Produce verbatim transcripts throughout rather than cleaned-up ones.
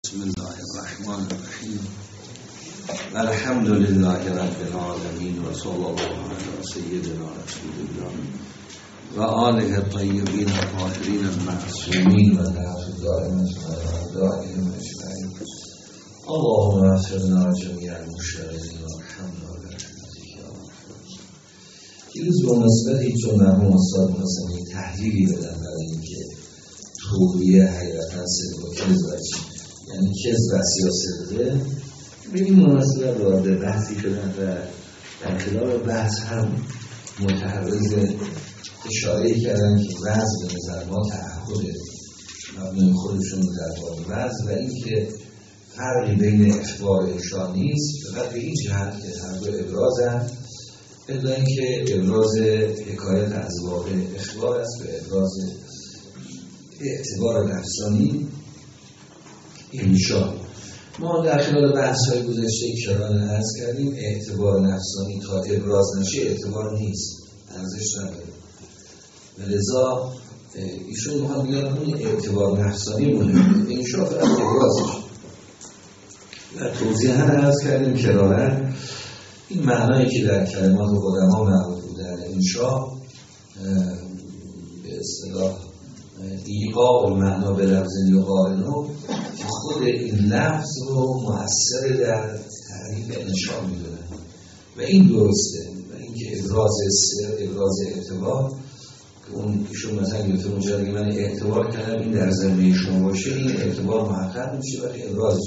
بسم الله الرحمن الرحیم الحمد لله رب العالمین و صلی الله علی سیدنا رسول الله و آله الطیبین الطاهرین المعصومین و نعت دائمة دائم اجمعین. اللهم اغفرنا جمیع المشتغلین و ارحمنا برحمتک یا غفور. دیروز به نسبتی چون مرحوم استاد می‌خواستم یک تحلیلی بدم برای اینکه توبیه حقیقتا صدق و کذب، یعنی کذب و سیاست به این مناسبت وارد بحثی شدن و در خلال بحث هم متحرز اشاره کردن که وضع به نظر ما تعهد مبنای خودشون در باب وضع و این که فرقی بین اخبار و انشا نیست، فقط به این جهت که هر دو ابرازن، بدون اینکه ابراز حکایت از واقع اخبار است به ابراز اعتبار نفسانی انشا. ما در خلال بحث‌های گذشته کررانه عرض کردیم اعتبار نفسانی تا ابراز نشه اعتبار نیست، ارزش نداره و لذا ایشون میخواد بگن اون اعتبار نفسانی مهمه، انشا فقط ابرازش. و توضیحاً عرض کردیم کررانه این معنایی که در کلمات قدما معروف بود در انشا به اصطلاح ایقاع المعنا به لفظ یقارنو، که خود این لفظ رو مؤثر در تعریف انشا میدونن و این درسته و اینکه ابراز سر، ابراز اعتبار که اون ایشون مثلا گفته مجرد من اعتبار کردم این در زمینه شما باشه، این اعتبار محقق میشه ولی ابرازش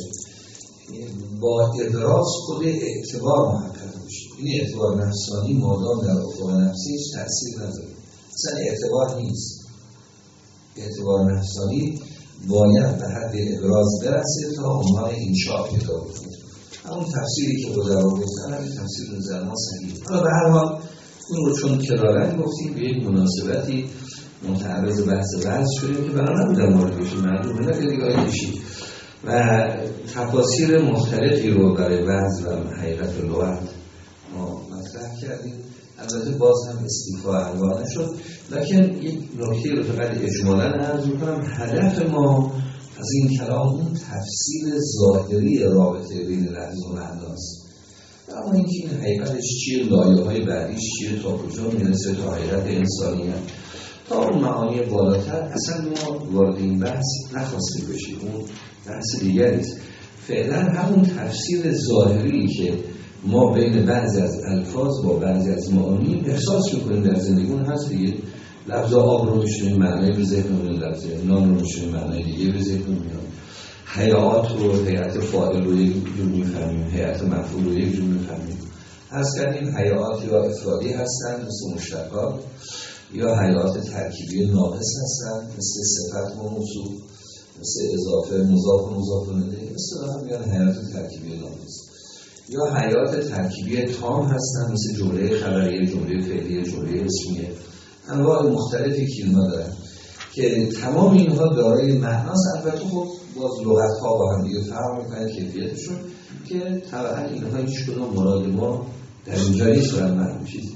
با ابراز خود اعتبار محقق میشه. این اعتبار نفسانی مادام در افق نفسیش تأثیر نداره، اصلا اعتبار نیست. اعتبار نفسانی باید به حد ابراز برسه تا عنوان انشاء پیدا کنه. همون تفسیری که قدرا گفتن همین تفسیر نظر ما صحیحه. حالا به هر حال اون رو چون کرارن گفتیم به یک مناسبتی متعرض بحث وضع شدیم که بنا نبودن مورد بشیم مردم نگه دیگه کشید و تفاسیر مختلفی رو برای وضع و حقیقت لغت ما مطرح کردیم. البته باز هم استیفاء انواع نشد، لکن یک نکته رو فقط اجمالاً عرض می‌کنم. هدف ما از این کلام اون تفسیر ظاهری رابطه بین لفظ و معناست، اما اینکه این حقیقتش چیه، لایه‌های بعدیش چیه، تا کجا میرسه تا حقیقت انسانیت، تا اون معانی بالاتر اصلا ما وارد این بحث نخواستیم بشیم، اون بحث دیگریست. فعلا همون تفسیر ظاهری که ما بین بعضی از الفاظ با بعضی از معانی احساس میکنیم در زندگیمون هست دیگه. لفظ آب رو میشونیم معنی به ذهن میاد، لفظ نان رو میشونیم معنی دیگه به ذهن میاد، حیات رو حیات فاعل رو یک جور میفهمیم، حیات مفعول رو یک جور میفهمیم. از کردیم حیات یا افرادی هستن مثل مشتقات، یا حیات ترکیبی ناقص هستن مثل صفت و موصوف، مثل اضافه مضاف و مضاف الیه، مثل هم میگن حیات ترکیبی ناقص، یا حیات ترکیبی تام هستن مثل جمله خبریه، جمله فعلیه، جمله اسمیه. انواع مختلفی که اینها دارن که تمام اینها دارای معناست. البته خب باز لغت‌ها با هم دیگه فرق می‌کنن کیفیتشون که طبعا اینها هیچ کدوم مراد ما در اینجا نیست و معلوم چیزی.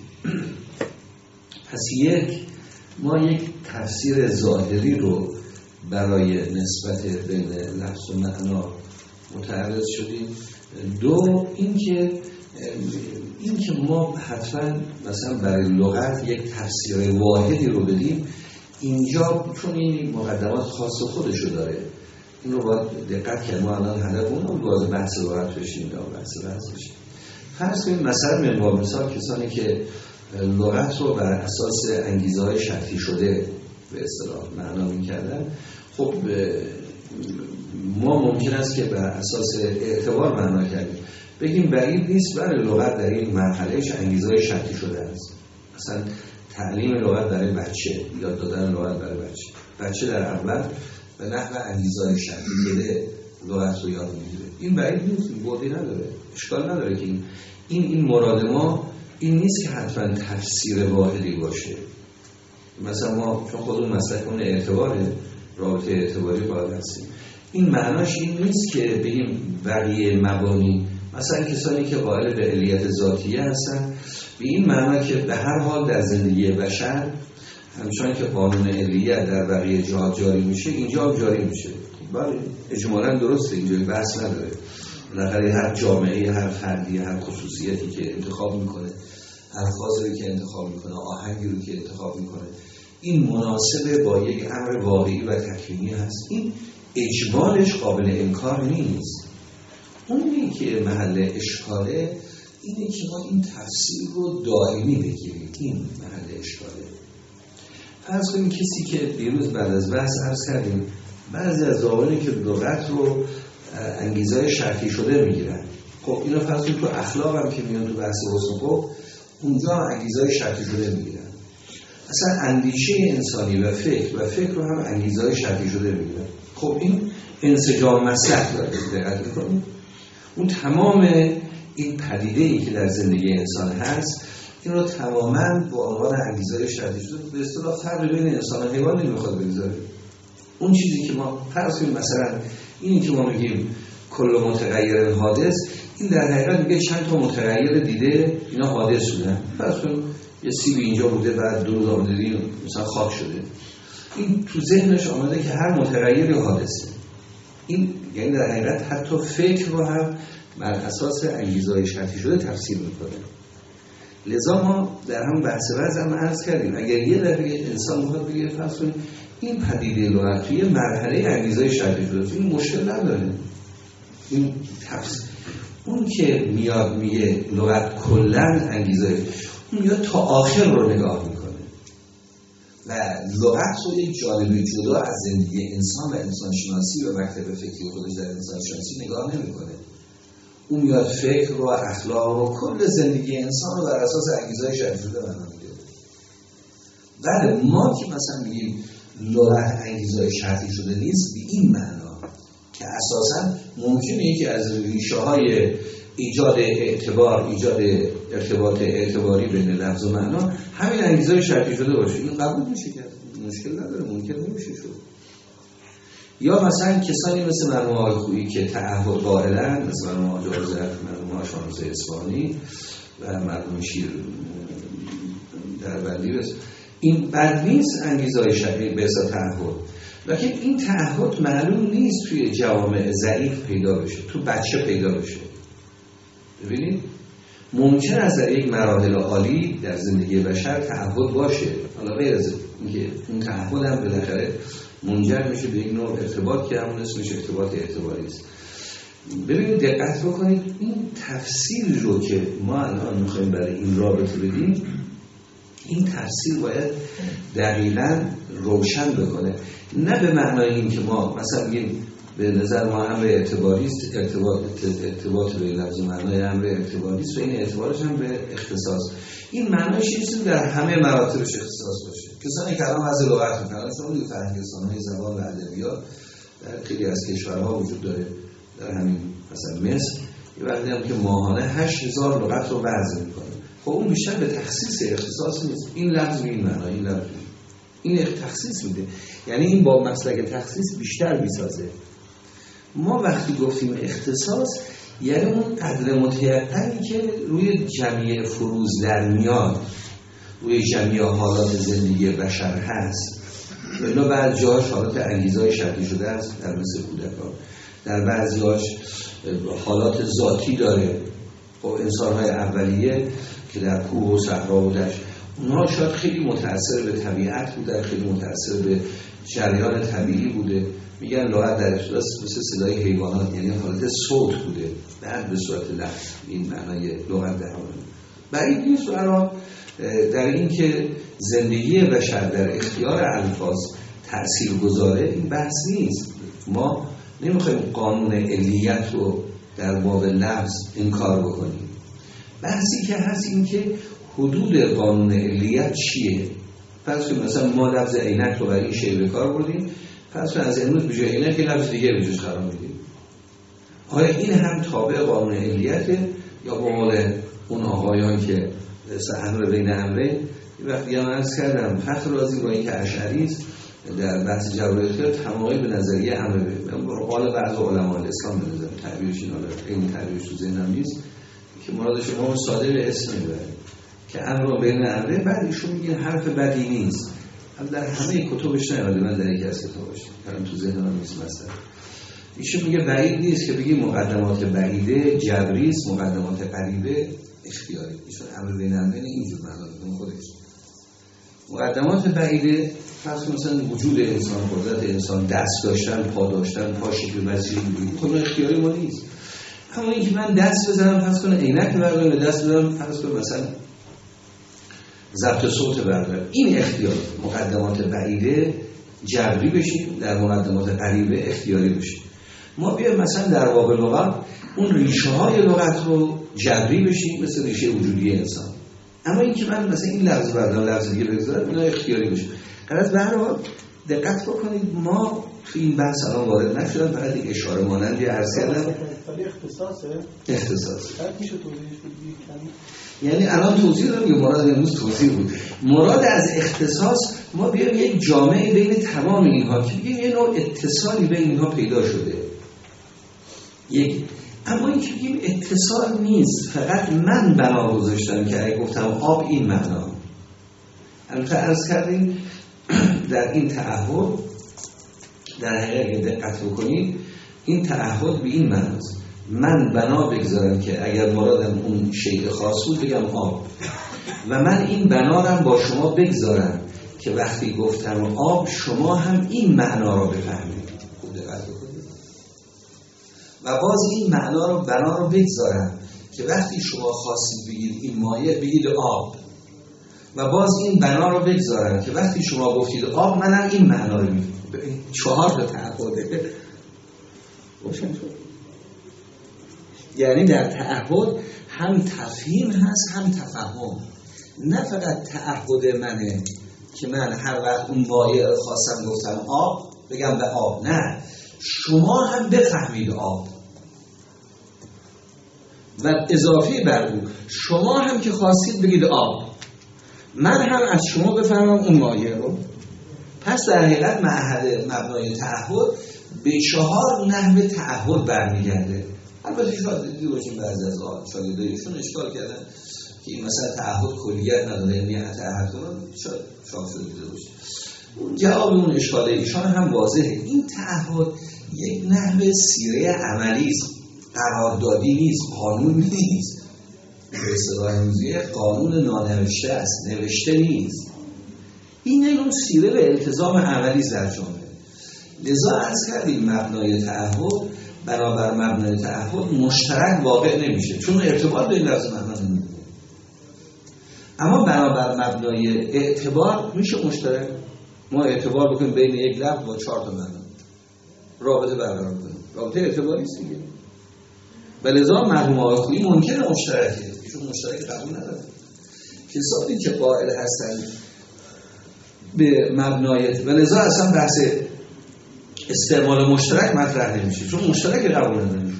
پس یک ما یک تفسیر ظاهری رو برای نسبت بین لفظ و معنا متعرض شدیم. دو اینکه اینکه ما حتما مثلا برای لغت یک تفسیر واحدی رو بدیم اینجا، چون این مقدمات خاص خودشو داره، این رو باید دقت کرد. ما الان هدف اون رو باید بحث لغت بشیم یا بحث بحث بشیم. فرض کنیم مثلا من مثال کسانی که لغت رو بر اساس انگیزه‌های شرطی شده به اصطلاح معنا می‌کردن، خب ما ممکن است که بر اساس اعتبار معنا کردیم، بگیم بعید نیست برای لغت در این مرحلهش انگیزه‌های شرطی شده است. مثلا تعلیم لغت برای بچه، یاد دادن لغت برای بچه، بچه در اول به نحو انگیزه‌های شرطی شده لغت رو یاد میگیره، این بعید نیست، این بعدی نداره، اشکال نداره که این این این مراد ما این نیست که حتما تفسیر واحدی باشه. مثلا ما چون خودمون مسئله اون اعتباره، رابطه اعتباری باید هستیم، این معناش این نیست که بگیم بقیه مبانی، مثلا کسانی که قائل به علیت ذاتیه هستن به این معنا که به هر حال در زندگی بشر همچنان که قانون علیت در بقیه جهات جاری میشه اینجا جاری میشه. بله اجمالاً درسته، اینجوری بحث نداره. بالاخره هر جامعه، هر فردی، هر خصوصیتی که انتخاب میکنه، الفاظی رو که انتخاب میکنه، آهنگی رو که انتخاب میکنه، این مناسب با یک امر واقعی و تکوینی هست. این اجمالش قابل انکار نیست. اونی که محل اشکاله اینه که ما این تفسیر رو دائمی بگیریم. این محل اشکاله. فرض کنیم کسی که دیروز بعد از بحث عرض کردیم بعضی از ضوابطی که لغت رو انگیزهای شرطی شده میگیرن، خب اینو فرض کنیم تو اخلاق هم که میان تو بحث حسن خلق اونجا هم انگیزهای شرطی شده میگیرن. اصلا اندیشه انسانی و فکر و فکر رو هم انگیزهای شرطی شده میگیرن. خب این انسجام مسلک داره. دقت میکنید اون تمام این پدیده‌ای که در زندگی انسان هست این رو تماماً با عنوان انگیزهای شرطی شده به اصطلاح فرق بین انسان و حیوان نمیخواد بگذاره. اون چیزی که ما فرض کنیم مثلا اینی که ما میگیم کل متغیر حادث، این در حقیقت میگه چند تا متغیر دیده اینا حادث بودن. فرض کنیم یه سیب اینجا بوده بعد دو روز آمده دید مثلا خاک شده. این تو ذهنش آمده که هر متغیری حادثه. این یعنی در حقیقت حتی فکر رو هم بر اساس انگیزهای شرطی شده تفسیر میکنه. لذا ما در هم بحث وضع هم عرض کردیم اگر یه دفعه انسان بخواد بگه فرض کنیم این پدیده لغت توی مرحله انگیزهای شرطی شده، این مشکل نداره. این تفسیر اون که میاد میگه لغت کلن انگیزهای، اون میاد تا آخر رو نگاه میکنه و لغت رو یک جانب جدا از زندگی انسان و انسان شناسی و مکتب فکری خودش در انسان شناسی نگاه نمیکنه. اون میاد فکر رو، اخلاق رو، کل زندگی انسان رو بر اساس انگیزهای شرطی شده معنا میده. بله ما که مثلا میگیم لغت انگیزهای شرطی شده نیست به این معنا که اساساً ممکنه یکی از ریشه های ایجاد اعتبار، ایجاد ارتباط اعتباری بین لفظ و معنا همین انگیزهای شرطی شده باشه. این قبول میشه که مشکل نداره، ممکن نمیشه شد. یا مثلا کسانی مثل مرحوم آقای خویی که تعهد قائلن، مثل مرحوم آقای جارزر، مرحوم آقای شامروز اصفهانی و مرحوم شیر در بندی رسید، این بد نیست انگیزهای شرطی به اساس تعهد، لیکن این تعهد معلوم نیست توی جوامع ضعیف پیدا بشه، تو بچه پیدا بشه. ببینید ممکن است در یک مراحل عالی در زندگی بشر تعهد باشه، حالا غیر از اینکه این تعهد هم بالاخره منجر میشه به یک نوع ارتباط که همون اسمش ارتباط اعتباری است. ببینید دقت بکنید این تفسیر رو که ما الان میخوایم برای این رابطه بدیم، این تفسیر باید دقیقاً روشن بکنه، نه به معنای این که ما مثلا بگیم به نظر ما امر اعتباری است، ارتباط ارتباط به لفظ معنای امر اعتباری است و این اعتبارش هم به اختصاص. این معنایش نیست در همه مراتبش اختصاص باشه. کسانی که الان از لغت می‌کنن شما می‌دونید فرهنگستان‌های زبان و ادبیات در خیلی از کشورها وجود داره، در همین مثلا مصر یه وقتی هم که ماهانه هشت هزار لغت رو وضع می‌کنه. خب اون بیشتر به تخصیص اختصاص نیست. این لفظ به این معنی، این لفظ این تخصیص میده، یعنی این با مسلک تخصیص بیشتر میسازه. ما وقتی گفتیم اختصاص یعنی اون قدر متیقنی که روی جمعیت فروز در میاد، روی جمعیت حالات زندگی بشر هست. اینا بعض جاهاش حالات انگیزهای شرطی شده است، در مثل کودکان، در بعضی هاش حالات ذاتی داره. خب انسان‌های اولیه که در کوه و صحرا و دشت، اونها شاید خیلی متأثر به طبیعت بودن، خیلی متأثر به جریان طبیعی بوده. میگن لغت در ابتدا مثل صدای حیوانات، یعنی حالت صوت بوده، بعد به صورت لفظ. این معنای لغت در حال برای این سوال در این که زندگی بشر در اختیار الفاظ تأثیر گذاره، این بحث نیست. ما نمیخوایم قانون علیت رو در باب لفظ انکار بکنیم. بحثی که هست این که حدود قانون علیت چیه؟ فرض کنیم مثلا ما لفظ عینک رو برای این شی به کار بردیم، فرض کنیم از امروز به جای عینک یه لفظ دیگه به جاش قرار میدیم. آیا این هم تابع قانون علیته یا با مال اون آقایان که امر بین امره؟ وقتی هم عرض کردم فخر رازی با این که اشعری است در بحث جبر اختیار تمایل به نظریه امر به قال بعض علماء الاسلام به نظر تعبیرش این حالا این تعبیرش تو ذهنم نیست که مراد شما ساده به اسم میبره که امر بین امره. بعد ایشون میگه حرف بدی نیست، در همه کتبش نیامده، من در یکی از کتابش الان تو ذهنم نیست مثلا ایشون میگه بعید نیست که بگی مقدمات بعیده جبری است، مقدمات قریبه اختیاری. ایشون امر بین امرین اینجور معنا میکنه خودش. مقدمات بعیده فرض مثلا وجود انسان، قدرت انسان، دست داشتن، پا داشتن، پا شکل مسیحی بگید، خب اختیاری ما نیست. اما اینکه من دست بزنم فرض کنه عینک بردارم، دست بزنم فرض کنه مثلا ضبط صوت بردارم، این اختیار. مقدمات بعیده جبری بشیم، در مقدمات قریبه اختیاری بشیم. ما بیایم مثلا در باب لغت اون ریشه های لغت رو جبری بشیم مثل ریشه وجودی انسان. اما اینکه من مثلا این لفظ بردارم لفظ دیگه بگذارم اینا اختیاری بشه. غلط به هر حال دقت بکنید ما تو این بحث الان وارد نشدم، فقط یک اشاره مانندی عرض کردم. اختصاصه اختصاص میشه توضیحش بدید کمی؟ یعنی الان توضیح دادم که مراد امروز توضیح بود. مراد از اختصاص ما بیایم یک جامعه بین تمام اینها که بگیم یه نوع اتصالی بین اینها پیدا شده. یک اما این که بگیم اتصال نیست، فقط من بنا گذاشتم که اگه گفتم آب این معنا. البته عرض کردیم در این تعهد در حقیقت دقت بکنید این تعهد به این معناست من بنا بگذارم که اگر مرادم اون شیء خاص بود بگم آب و من این بنارم با شما بگذارم که وقتی گفتم آب شما هم این معنا رو بفهمید. خوب دقت بکنید. و باز این معنا رو بنا رو بگذارم که وقتی شما خواستید بگید این مایع بگید آب و باز این بنا رو بگذارم که وقتی شما گفتید آب منم این معنا رو بگید. چهار تا تعهده روشن شد. یعنی در تعهد هم تفهیم هست هم تفهم. نه فقط تعهد منه که من هر وقت اون مایع رو خواستم گفتم آب بگم به آب، نه شما هم بفهمید آب و اضافی بر اون شما هم که خواستید بگید آب من هم از شما بفهمم اون مایع رو. پس در حقیقت معهد مبنای تعهد به چهار نحو تعهد برمیگرده. البته شاید دیدی باشیم بعضی از شاگردایشون اشکال کردن که این مثلا تعهد کلیت نداره، یعنی تعهد کنن شاید شاید شده دیده باشیم. جواب اون اشکال ایشان هم واضحه. این تعهد یک نحو سیره عملی است، قراردادی نیست، قانون نیست. به اصطلاح امروزی قانون نانوشته است، نوشته نیست. این نوع سیره به التزام عملی در جامعه. لذا عرض کردیم مبنای تعهد برابر مبنای تعهد مشترک واقع نمیشه چون ارتباط به این لفظ معنا نمیده. اما برابر مبنای اعتبار میشه مشترک. ما اعتبار بکنیم بین یک لفظ با چهار تا معنا رابطه برقرار کنیم. رابطه اعتباری است دیگه. ولذا مرحوم آقای خویی ممکنه مشترکه، چون مشترک قبول نداره. کسانی که قائل هستن به مبنای ولذا اصلا بحث استعمال مشترک مطرح نمیشه چون مشترک قبول نمیشه.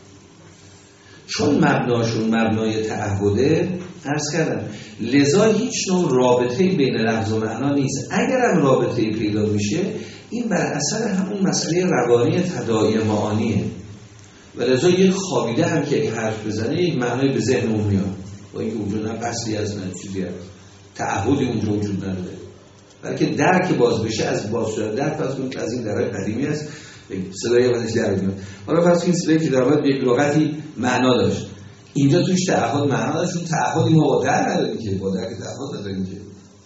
چون مبناشون مبنای تعهده عرض کردم لذا هیچ نوع رابطه‌ای بین لفظ و معنا نیست. اگرم رابطه‌ای پیدا میشه این بر اثر همون مسئله روانی تداعی معانیه. ولذا یک خوابیده هم که یک حرف بزنه یک معنای به ذهن اون میاد با اینکه وجود نه قصدی از نه چیزی هست تعهدی اونجا وجود نداره بلکه درک باز بشه از باز شدن درک فرض کنید از این درای قدیمی است صدای ازش در میاد. حالا فرض کنید صدایی که در واقع یک لغتی معنا داشت اینجا توش تعهد معنا داشت چون تعهدی ما با در نداریم که با درک تعهد نداریم که.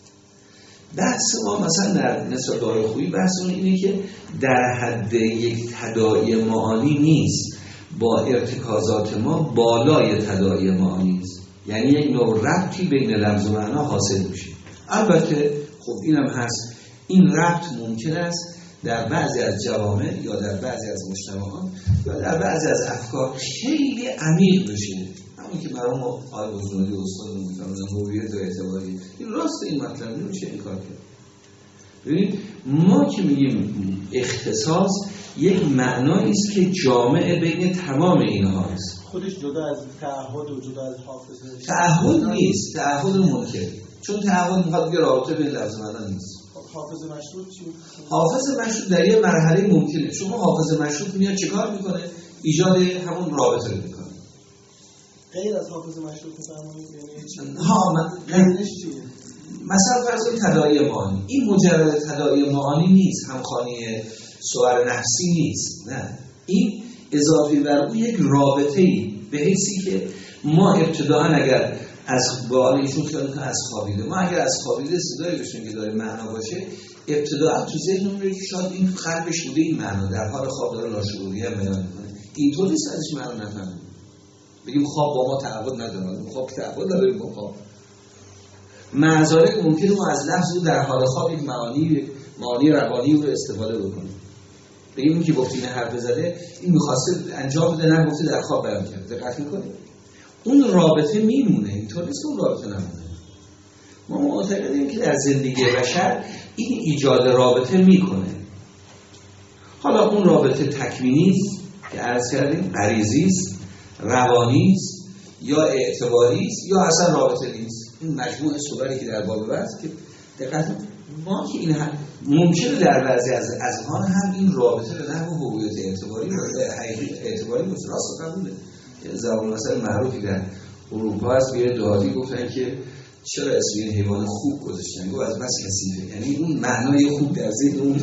بحث ما مثلا در نسبت به آقای خویی بحث اون اینه که در حد یک تداعی معانی نیست، با ارتکازات ما بالای تداعی معانی است، یعنی یک نوع ربطی بین لفظ و معنا حاصل میشه. البته خب اینم هست این ربط ممکن است در بعضی از جوامع یا در بعضی از مجتمعات یا در بعضی از افکار خیلی عمیق بشه، همون که مرحوم آقای بزرگی استاد میفرمایند هویت و اعتباری. این راست این مطلب نمیشه این کار کرد. ببینید ما که میگیم اختصاص یک معنایی است که جامع بین تمام اینها است. خودش جدا از تعهد و جدا از حافظه تعهد نیست، تعهد منکر، چون تعهد میخواد بگه رابطه بین لفظ معنا نیست. حافظ مشروط چی؟ حافظ مشروط در یه مرحله ممکنه. شما حافظ مشروط میاد چیکار میکنه؟ ایجاد همون رابطه رو میکنه. غیر از حافظ مشروط میفرمایید یعنی ها من مثلا فرض کنید تداعی معانی، این مجرد تداعی معانی نیست، همخوانی صور نفسی نیست، نه این اضافی بر اون یک رابطه‌ای به حیثی که ما ابتداً اگر از بالا ایشون خیال کنه از خوابیده، ما اگر از خوابیده صدایی بشیم که داره معنا باشه، ابتداء تو ذهنمون میاد که شاید این قلبش بوده این معنا در حال خواب داره لاشعوری هم بیان میکنه. اینطور نیست ازش معنا نفهمیم. بگیم خواب با ما تعهد نداره، خواب تعهد نداره با خواب. معذالک ممکنه ما از لفظ در حال خواب یک معانی معانی روانی رو استفاده بکنیم. بگیم که گفت این حرف زده این می‌خواسته انجام بده، نه گفته در خواب بیان کرده. دقت می‌کنید؟ اون رابطه میمونه، اینطور نیست اون رابطه نمونه. ما معتقدیم که در زندگی بشر این ایجاد رابطه میکنه. حالا اون رابطه تکوینی است که عرض کردیم، غریزی است، روانی است یا اعتباری است یا اصلا رابطه نیست. این مجموعه صوری که در باب است که دقت ما که این هم ممکنه در بعضی از اذهان هم این رابطه به نحو هویت اعتباری و حقیقی اعتباری باشه. راست قبوله. زبان مثلا معروفی در اروپا هست، بیاد دهاتی گفتن که چرا اسم این حیوان خوب گذاشتن؟ گفت از بس کثیفه. یعنی اون معنای خوب در ذهن اون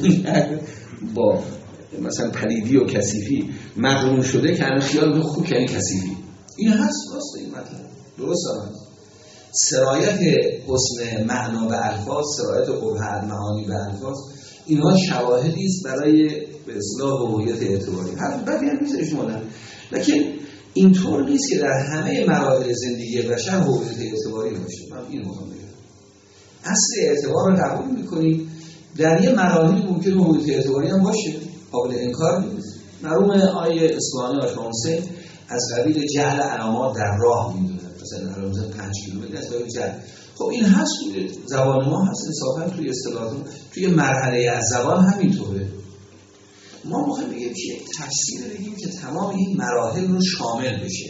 با مثلا پلیدی و کثیفی مقرون شده که الان خیال به خوب یعنی کثیفی. این هست راست این مطلب. درست هست. سرایت حسن معنا به الفاظ، سرایت قبح معانی به الفاظ، اینها شواهدی است برای به اصطلاح هویت اعتباری. هر بدی هم نیست شما نه. لیکن اینطور نیست که در همه مراحل زندگی بشر هویت اعتباری باشه. من اینو میخوام بگم. اصل اعتبار رو قبول می‌کنیم، در یه مراحل ممکنه هویت اعتباری هم باشه، قابل انکار نیست. مرحوم آیه اصفهانی آشنامسه از قبیل جعل علامات در راه میدونه، مثلا علامت پنج کیلومتر از قبیل جعل. خب این هست توی زبان ما هست، انصافا توی اصطلاحات توی مرحله از زبان همینطوره. ما میخوایم بگیم که تفسیر بگیم که تمام این مراحل رو شامل بشه.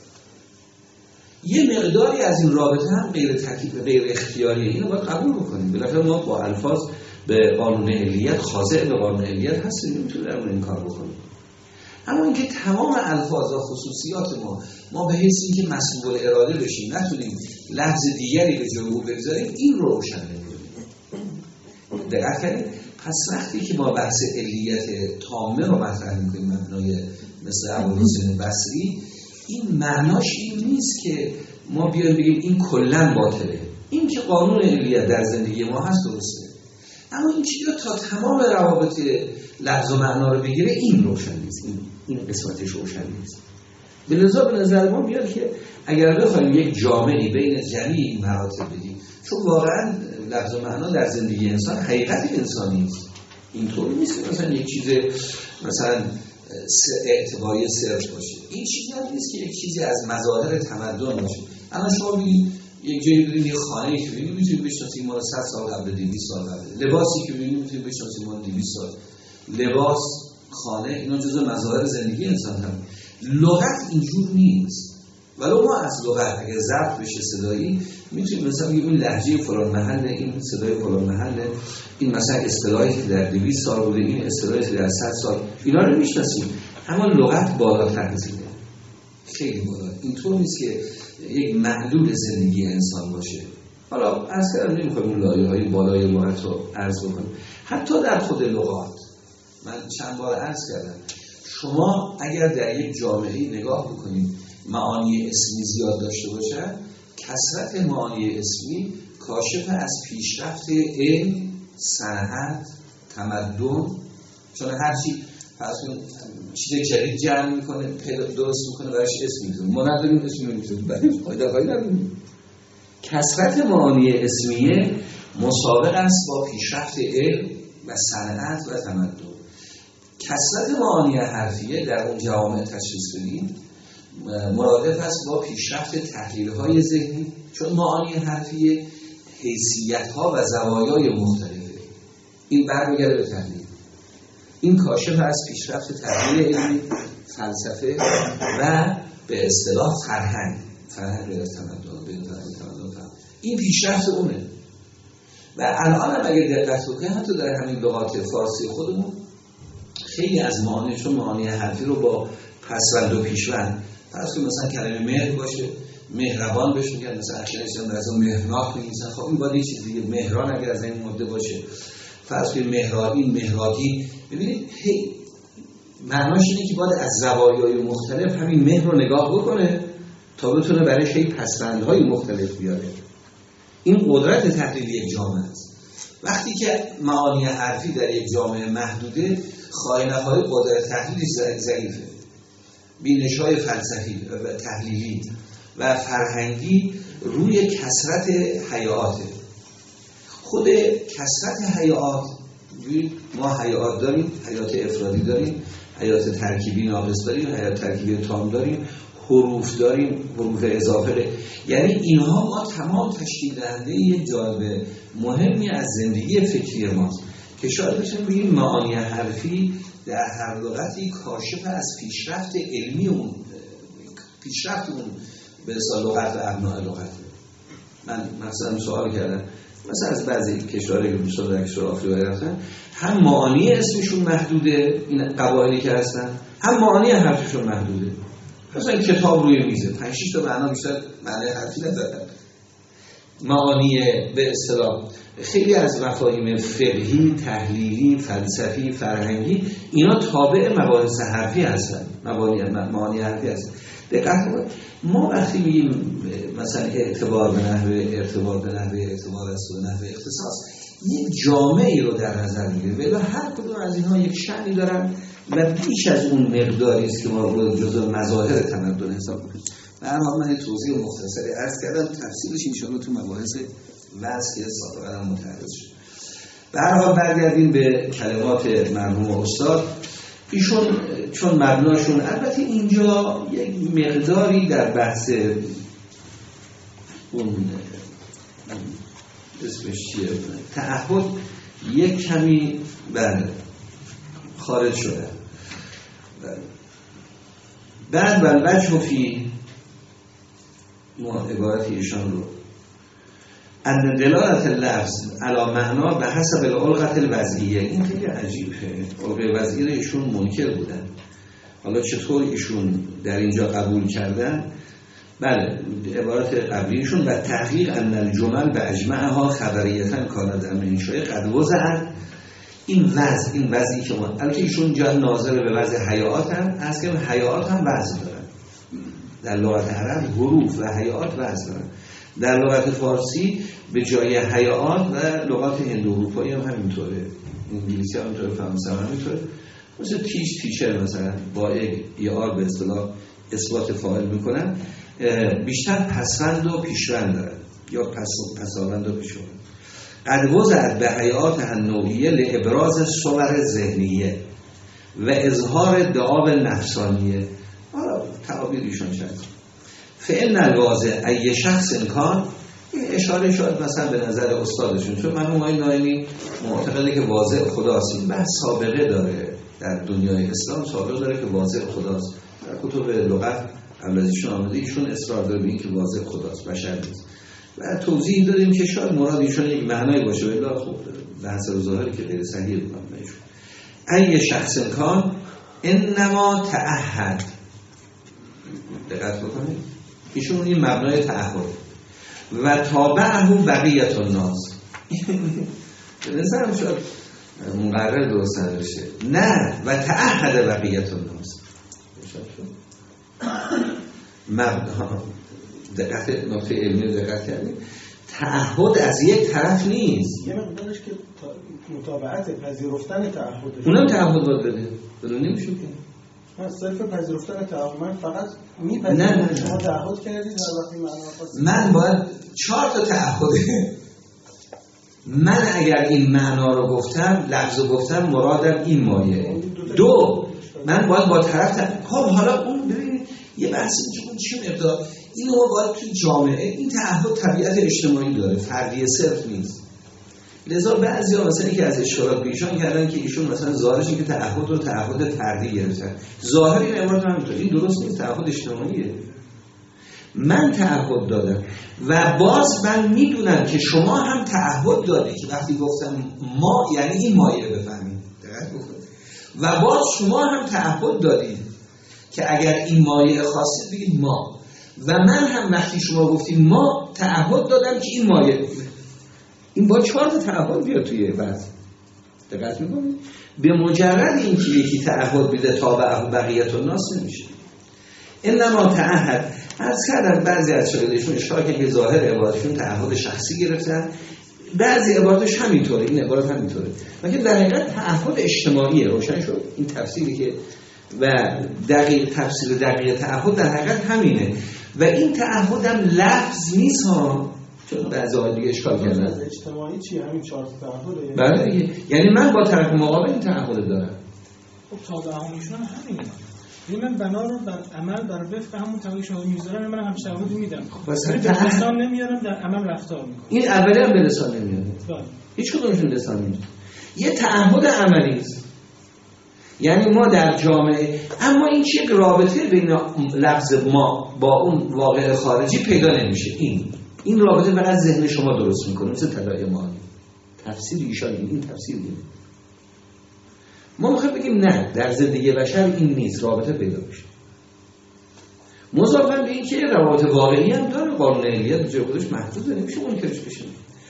یه مقداری از این رابطه هم غیر تکلیف غیر اختیاریه، اینو باید قبول بکنیم. بالاخره ما با الفاظ به قانون علیت خاضع به قانون علیت هستیم، نمیتونیم در اون انکار بکنیم. اما اینکه تمام الفاظ و خصوصیات ما ما به حیث اینکه مسئول اراده بشیم نتونیم لفظ دیگری به جای او بگذاریم، این رو روشن نمی‌کنیم. دقت کنید. پس وقتی که ما بحث علیت تامه رو مطرح می‌کنیم مبنای مثل ابوالحسین بصری، این معناش این نیست که ما بیایم بگیم این کلاً باطله. این که قانون علیت در زندگی ما هست درسته، اما این چیزا تا تمام روابط لفظ و معنا رو بگیره این روشن نیست، این این قسمتش روشن نیست. به لذا به نظر ما میاد که اگر بخوایم یک جامعی بین جمعی این مراتب بدیم، چون واقعا لفظ و معنا در زندگی انسان حقیقت انسانی است. اینطوری نیست که مثلا یک چیز مثلا اعتباری صرف باشه. این چیزی نیست که یک چیزی از مظاهر تمدن باشه. اما شما ببینید یک جایی ببینید یه خانه‌ای که ببینید میتونید بشناسید ما صد سال قبل دویست سال قبل، لباسی که ببینید میتونید بشناسید ما دویست سال. لباس، خانه، اینا جزء مظاهر زندگی انسان هم. لغت اینجور نیست. ولو ما از لغت اگر ضبط بشه صدایی میتونیم مثلا بگیم این لهجه فلان محله، این صدای فلان محله، این مثلا اصطلاحی که در دویست سال بوده، این اصطلاحی که در صد سال، اینا رو میشناسیم. اما لغت بالاتر از اینه، خیلی بالا. اینطور نیست که یک محدود زندگی انسان باشه. حالا از کردم نمیخوایم اون لایه‌های بالای لغت رو عرض بکنم. حتی در خود لغات من چند بار عرض کردم، شما اگر در یک جامعه نگاه بکنید معانی اسمی زیاد داشته باشد، کثرت معانی اسمی کاشف از پیشرفت علم، صنعت، تمدن. چون هر چی فرض کنید چیز جدید جمع میکنه، درست میکنه، براش اسم میذاره. ما نداریم اسم نمیذاریم، برای فایده خواهی نداریم. کثرت معانی اسمیه مسابق است با پیشرفت علم و صنعت و تمدن. کثرت معانی حرفیه در اون جوامع تشخیص بدیم مرادف است با پیشرفت تحلیل‌های ذهنی، چون معانی حرفیه حیثیت‌ها و زوایای مختلفه. این برمیگرده به تحلیل. این کاشف از پیشرفت تحلیل علمی، فلسفه و به اصطلاح فرهنگ، فرهنگ غیر تمدن، بین تمدن فرهنگ. این پیشرفت اونه. و الان هم اگر دقت بکنید حتی در همین لغات فارسی خودمون خیلی از معانی، چون معانی حرفی رو با پسوند و پیشوند، فرض کنید مثلا کلمه مهر باشه، مهربان بهش میگن، مثلا اخیراً از اون مهرناک میگن. خب این باید یه چیز دیگه، مهران اگر از این ماده باشه، فرض کنید مهرابین، مهرادی. ببینید هی معناش اینه که باید از زوایای مختلف همین مهر رو نگاه بکنه تا بتونه برای شی پسوندهای مختلف بیاره. این قدرت تحلیلی یک جامعه است. وقتی که معانی حرفی در یک جامعه محدوده، خائنه‌های قدرت تحلیلی ضعیفه. بینش‌های فلسفی و تحلیلی و فرهنگی روی کثرت حیاته. خود کثرت حیات، ما حیات داریم، حیات افرادی داریم، حیات ترکیبی ناقص داریم، حیات ترکیبی تام داریم، حروف داریم، حروف اضافه. یعنی اینها ما تمام تشکیل دهنده یک جانب مهمی از زندگی فکری ماست که شاید بشیم بگیم معانی حرفی در هر لغتی کاشف از پیشرفت علمی اون، پیشرفت اون به اصطلاح لغت و ابناء لغت. من مثلا سوال کردم مثلا از بعضی کشورهای مثلا در کشور آفریقا رفتن، هم معانی اسمشون محدوده، این قبایلی که هستن، هم معانی حرفشون محدوده. مثلا کتاب روی میزه، پنج شش تا معنا بیشتر معنی حرفی ندارن. معانی به اصطلاح خیلی از مفاهیم فقهی، تحلیلی، فلسفی، فرهنگی اینا تابع مباحث حرفی هستن، معانی معانی حرفی هستن. دقت کنید ما وقتی میگیم مثلا اعتبار به نحوه ارتباط به نحوه اعتبار است و نحوه اختصاص، یک جامعه رو در نظر میگیره و هر کدوم از اینها یک شأنی دارن و بیش از اون مقداری است که ما رو جزء مظاهر تمدن حساب کنیم. به هر حال من توضیح مختصری عرض کردم، تفصیلش ان شاءالله تو مباحث واسه سابقا متعرض شد. به هر حال برگردیم به کلمات مرحوم استاد. ایشون چون مبناشون البته اینجا یک مقداری در بحث اون اسمش چیه تعهد یک کمی بله خارج شده. بعد والوجه فی ما عبارت ایشان رو ان دلالت اللفظ علی معنا به حسب العلقة الوضعیه. این خیلی عجیبه. علقه وضعیه ایشون منکر بودن، حالا چطور ایشون در اینجا قبول کردن؟ بله عبارت قبلیشون و تحقیق ان الجمل به اجمعها خبریتن کاند ام انشاء قد وضعت. این وضع این وضعی که ما البته ایشون جا ناظر به وضع حیات هم از که حیات هم وضع دارن. در لغت عرب حروف و حیات وضع دارن. در لغت فارسی به جای حیات و لغات هندواروپایی هم همینطوره، انگلیسی هم همینطوره، فرانسه هم همینطوره. مثل تیش تیچر مثلا با ای آر به اصطلاح اثبات فاعل میکنن، بیشتر پسوند و پیشوند دارن یا پس پساوند و پیشوند. قد وضعت به حیات النوعیه لابراز صور ذهنیه و اظهار دعاب نفسانیه. حالا تعابیر ایشون چند فعل الواضع ای شخص امکان، این اشاره شد مثلا به نظر استادشون، چون من اون نایمی معتقده که واضع خداست. این بحث سابقه داره در دنیای اسلام، سابقه داره که واضع خداست. در کتب لغت قبل از ایشون آمده ایشون اصرار داره به این که واضع خداست، بشر نیست. و توضیح دادیم که شاید مراد ایشون یک معنایی باشه، ولی خب بحث ظاهری که غیر صحیح بود ایشون. ای شخص امکان انما تعهد. دقت بکنید ایشون این مبنای تعهد و تابعه بقیت الناس. به نظرم شاید مقرر درست نشه. نه و تعهد بقیت الناس. مبنا دقت نقطه علمی دقت کردیم. تعهد از یک طرف نیست. یه مقدارش که متابعت پذیرفتن تعهد. اونم تعهد باید بده. بدون نمیشه که. من صرف پذیرفتن تعهد من فقط میپذیرم. شما تعهد کردید هر وقتی معنا خواستید. من باید چهار تا تعهده. من اگر این معنا رو گفتم، لفظ رو گفتم، مرادم این مایه. دو من باید با طرف تا... خب حالا اون ببینید یه بحثی که اون چه مقدار اینو باید تو جامعه این تعهد طبیعت اجتماعی داره، فردی صرف نیست. لذا بعضیا مثلا که از اشارات بیشان کردن که ایشون مثلا ظاهرش که تعهد رو تعهد فردی گرفتن. ظاهر این امروز همینطوره، این درست نیست، تعهد اجتماعیه. من تعهد دادم و باز من میدونم که شما هم تعهد دادید که وقتی گفتم ما یعنی این مایه بفهمید. دقت بکنید. و باز شما هم تعهد دادید که اگر این مایه خواستید بگید ما. و من هم وقتی شما گفتید ما تعهد دادم که این مایه. این با چهار تا تعهد بیاد توی وضع. دقت میکنید؟ به مجرد اینکه یکی تعهد بده تابعه بقیت الناس نمیشه. انما تعهد از کردن بعضی از شاگردشون اشاره که ظاهر عبارتشون تعهد شخصی گرفتن، بعضی عبارتش همینطوره، این عبارت همینطوره، لیکن در حقیقت تعهد اجتماعیه. روشن شد این تفسیری که و دقیق تفسیر دقیق تعهد در حقیقت همینه و این تعهد هم لفظ نیست ها، چون بعضی ها دیگه اشکال کردن. تعهد اجتماعی چیه؟ همین چهار تا تعهده. بله دیگه، یعنی من با طرف مقابل این تعهد دارم. خب تا دهمیشون هم همینه. یعنی من بنا رو بر عمل بر وفق همون تعهدی شما میذارم، من هم تعهدی میدم. ولی به لسان نمیارم، در عمل رفتار میکنم. این اولی هم به لسان نمیاره. بله. هیچ کدومشون لسان نمیاره. یه تعهد عملی است. یعنی ما در جامعه، اما این چه رابطه بین لفظ ما با اون واقع خارجی پیدا نمیشه. این این رابطه فقط ذهن شما درست میکنه، مثل طلای ما. تفسیر ایشان این تفسیر اینه. ما میخوایم بگیم نه، در زندگی بشر این نیست، رابطه پیدا میشه. مضافاً به این که روابط واقعی هم داره، قانون علیت جای خودش محدوده، نمیشه منکرش بشه.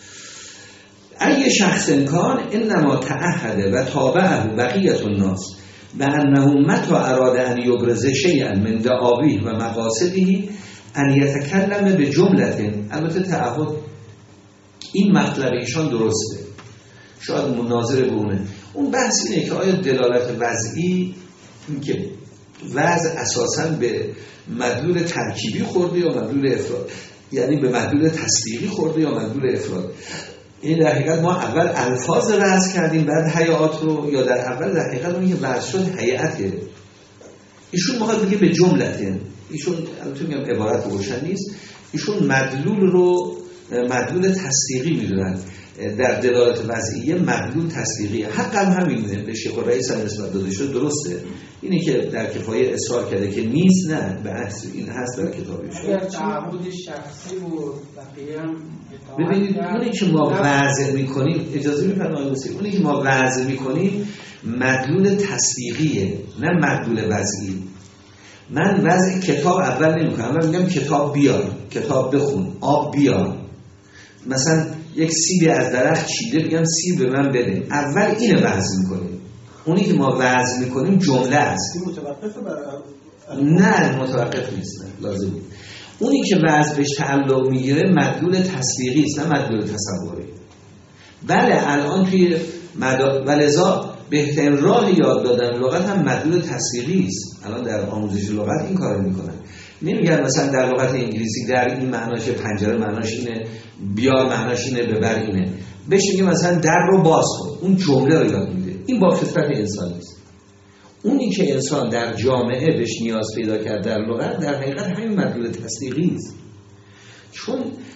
ای شخص کان انما تعهد و تابعه بقیت الناس و انه متى اراد ان یبرز شیئا من دعاویه و مقاصده ان یتکلم به جمله. البته تعهد این مطلب ایشان درسته، شاید مناظر بونه. اون بحث اینه که آیا دلالت وضعی، این که وضع اساساً به مدلول ترکیبی خورده یا مدلول افراد، یعنی به مدلول تصدیقی خورده یا مدلول افراد. این در حقیقت ما اول الفاظ وضع کردیم بعد هیئات رو، یا در اول در حقیقت اون که وضع شد هیئته. ایشون میخواد بگه به جملته. ایشون البته میگم عبارت روشن نیست، ایشون مدلول رو مدلول تصدیقی میدونن. در دلالت وضعیه مدلول تصدیقیه. حق هم همینه، به شیخ الرئیس هم نسبت داده شده، درسته. اینی که در کفایه اصرار کرده که نیست، نه به عکس این هست در کتابش. اگر تعهد شخصی و بقیه هم ببینید اونی که ما وضع میکنیم، اجازه میفرمایید، اونی که ما وضع میکنیم مدلول تصدیقیه، نه مدلول وضعی. من وضع کتاب اول نمیکنم، اول میگم کتاب بیار، کتاب بخون، آب بیار. مثلا یک سیب از درخت چیده، بگم سیب به من بده، اول اینو وضع میکنیم. اونی که ما وضع میکنیم جمله است. این متوقفه برای نه متوقف نیست، نه لازم نیست. اونی که وضع بهش تعلق میگیره مدلول تصدیقی است، نه مدلول تصوری. بله الان توی مدا... ولذا بهترین راه یاد دادن لغت هم مدلول تصدیقی است. الان در آموزش لغت این کارو میکنن. نمیگن مثلا در لغت انگلیسی در این معناش پنجره معناش اینه، بیار معناش اینه، ببر اینه. بهش میگه مثلا در رو باز کن، اون جمله رو یاد میده. این با فطرت انسان نیست. اونی که انسان در جامعه بهش نیاز پیدا کرد در لغت در حقیقت همین مدلول تصدیقی است. چون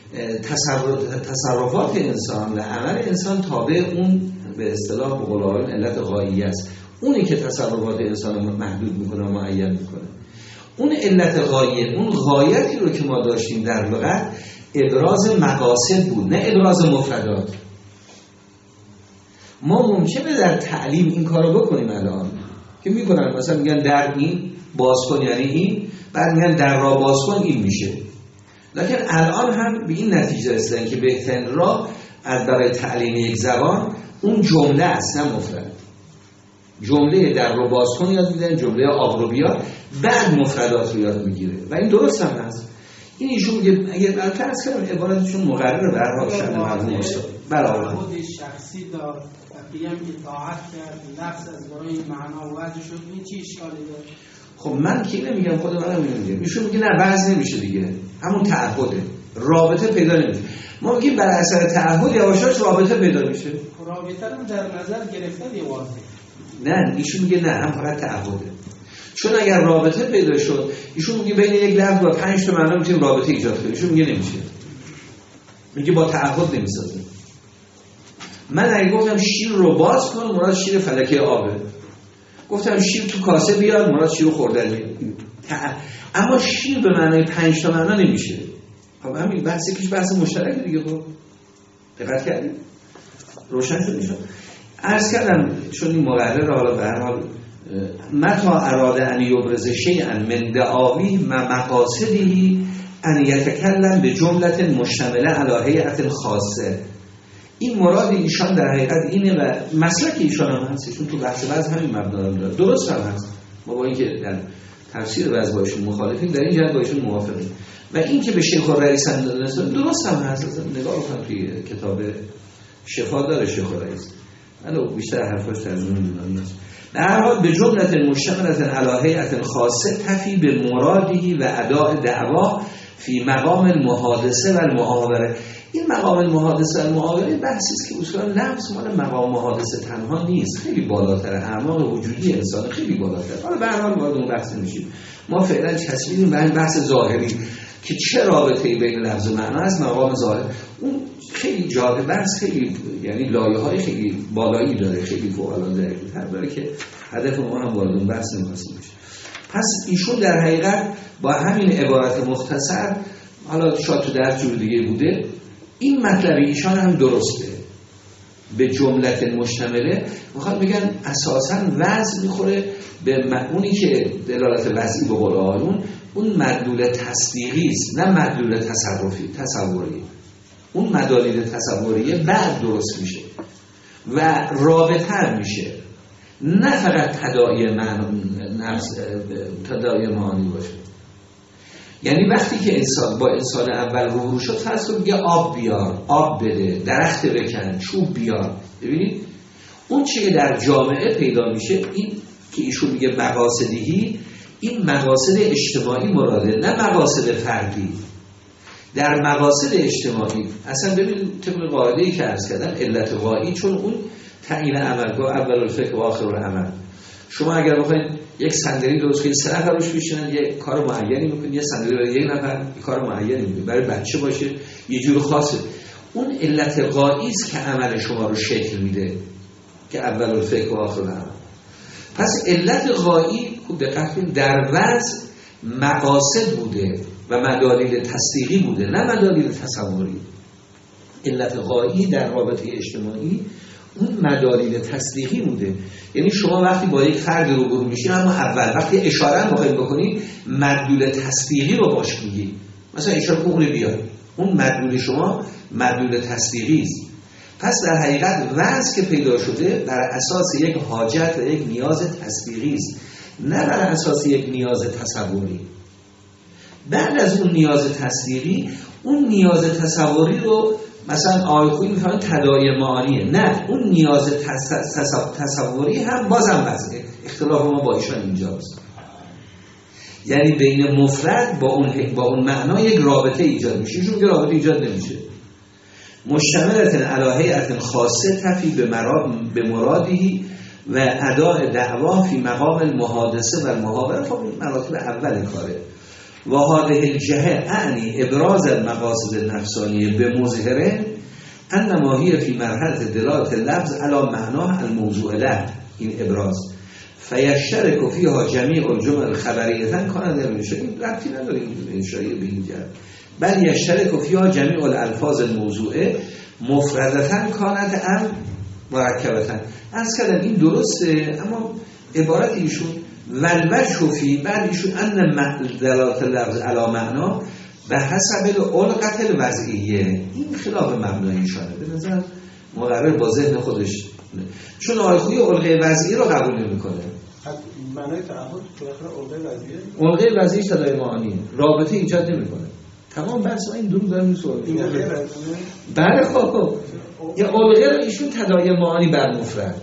تصرفات انسان و عمل انسان تابع اون به اصطلاح به قول آقایون علت غاییه است. اونی که تصرفات انسان رو محدود میکنه و معین میکنه. اون علت غایه، اون غایتی رو که ما داشتیم در لغت ابراز مقاصد بود، نه ابراز مفردات. ما ممکنه در تعلیم این کارو بکنیم الان که میکنن، مثلا میگن در این باز کن یعنی این، بعد میگن در را باز کن این میشه. لکن الان هم به این نتیجه رسیدن که بهترین راه از برای تعلیم یک زبان اون جمله است، نه مفرد. جمله در رو باز کن یاد میدن، جمله آب رو بیار، بعد مفردات رو یاد میگیره و این درست هم هست. این ایشون میگه اگر فرض کنم عبارتشون مقرره به هر حال شأن مرحوم استاد برابر خود شخصی دار بقیه هم اطاعت کرد، لفظ از برای معنا وضع شد، این چی اشکالی داره؟ خب من کی نمیگم، خود منم میگم. ایشون میگه نه وضع نمیشه دیگه، همون تعهده، رابطه پیدا نمیشه. ما میگیم بر اثر تعهد یواشاش رابطه پیدا میشه. رابطه رو در نظر گرفتن یه واضحه. نه ایشون میگه نه، هم فقط تعهده. چون اگر رابطه پیدا شد، ایشون میگه بین یک لفظ و پنج تا معنا میتونیم رابطه ایجاد کنیم. ایشون میگه نمیشه. میگه با تعهد نمیسازه. من اگه گفتم شیر رو باز کن، مراد شیر فلکه آبه. گفتم شیر تو کاسه بیار، مراد شیر خوردنیه. اما شیر به معنای پنج تا معنا نمیشه. خب همین بحثی که بحث مشترک دیگه. خب دقت کردید؟ روشن شد میشه. عرض کردم چون این مقرره حالا به هر حال متى اراد ان یبرز شیئا من دعاوی و مقاصده ان یتکلم به جمله مشتمله علی هیئت خاصه. این مراد ایشان در حقیقت اینه و مسلک ایشان هم هست، چون تو بحث وضع همین مبنا رو داره. درست هم هست، ما با اینکه در تفسیر وضع با ایشون مخالفیم، در این جهت با ایشون موافقیم. و این که به شیخ الرئیس هم درست هم هست. نگاه کنم توی کتاب شفا داره شیخ الرئیس، الان بیشتر حرفاش ترجمه یونانی است. در هر حال به جملت مشتملت علی هیئت خاصه تفی به مرادی و اداء دعوا فی مقام المحادثه و المحاوره. این مقام المحادثه و المحاوره بحثی است که اصولا لفظ مال مقام محادثه تنها نیست، خیلی بالاتر، اعماق وجودی انسان خیلی بالاتر. حالا به هر حال وارد اون بحث نمیشیم. ما فعلا چسبیدیم به این بحث ظاهری که چه رابطه‌ای بین لفظ و معنا است. مقام ظاهر اون خیلی جاده بحث، خیلی یعنی لایه‌های خیلی بالایی داره، خیلی فوق‌العاده هر داره که هدف ما هم وارد اون بحث نمی‌خواستیم بشه. پس ایشون در حقیقت با همین عبارت مختصر، حالا شاید تو در جور دیگه بوده، این مطلب ایشان هم درسته. به جملت مشتمله میخواد بگن اساساً وضع میخوره به اونی که دلالت وضعی به قول آقایون، اون مدلول تصدیقی است، نه مدلول تصرفی تصوری. اون مدلول تصوریه بعد درست میشه و رابطه میشه، نه فقط تداعی نفس تداعی معانی باشه. یعنی وقتی که انسان با انسان اول روبرو شد، فرض کنید میگه آب بیار، آب بده، درخت بکن، چوب بیار. ببینید اون چیزی در جامعه پیدا میشه، این که ایشون میگه مقاصدی، این مقاصد اجتماعی مراده، نه مقاصد فردی. در مقاصد اجتماعی اصلا ببینید طبق قاعده‌ای که عرض کردم، علت غایی، چون اون تعیین عملگاه اول الفکر و آخر العمل. شما اگر بخواید یک صندلی درست کنید، سه نفر روش بشینن، یک کار معینی میکنید، یه صندلی برای یک نفر، یک کار معینی میکنید، برای بچه باشه یه جور خاصه. اون علت غایی است که عمل شما رو شکل میده، که اول الفکر و آخر العمل. پس علت غایی خوب دقت کنید در وضع مقاصد بوده و مدالیل تصدیقی بوده، نه مدالیل تصوری. علت غایی در رابطه اجتماعی اون مدالیل تصدیقی بوده. یعنی شما وقتی با یک فرد روبرو میشین، اما اول وقتی اشاره هم بخواید بکنید، مدلول تصدیقی رو باش میگید. مثلا اشاره کن اون بیار، اون مدلول شما مدلول تصدیقی است. پس در حقیقت وضع که پیدا شده بر اساس یک حاجت و یک نیاز تصدیقی است، نه بر اساس یک نیاز تصوری. بعد از اون نیاز تصدیقی، اون نیاز تصوری رو مثلا آیخوی میفهمن تداعی معانیه، نه اون نیاز تصوری هم بازم وضعه. اختلاف ما با ایشان اینجاست، یعنی بین مفرد با اون با اون معنا یک رابطه ایجاد میشه، چون که رابطه ایجاد نمیشه. مشتملت علی هیئت خاصه تفی به مراد به مرادی و اداء دعوا فی مقام المحادثه و المحاوره. خب این مراتب اول کاره. و هذه الجهه اعنی ابراز المقاصد النفسانیه به مظهره انما هی فی مرحله دلالت اللفظ علی معناه الموضوع له. این ابراز فیشترک فیها جمیع الجمل الخبریه کانه در میشه، این ربطی نداره این اشاره به این جهت، بل یشترک فیها جمیع الالفاظ الموضوعه مفردتن کانت ام مرکبتن. عرض کردم این درسته، اما عبارت ایشون والوجه فی بعد ایشون ان دلالت اللفظ علی معنا به حسب العلقه الوضعیه، این خلاف مبنای ایشانه. به نظر مقرر با ذهن خودش، چون آیخوی علقه وضعی رو قبول نمی‌کنه. معنای تعهد تو آخر علقه وضعیه، علقه وضعی تداعی معانی رابطه ایجاد نمی‌کنه. تمام بحث این دور دارم این سوال. این غیر از بله خب خب یا علقه رو ایشون تداعی معانی بر مفرد،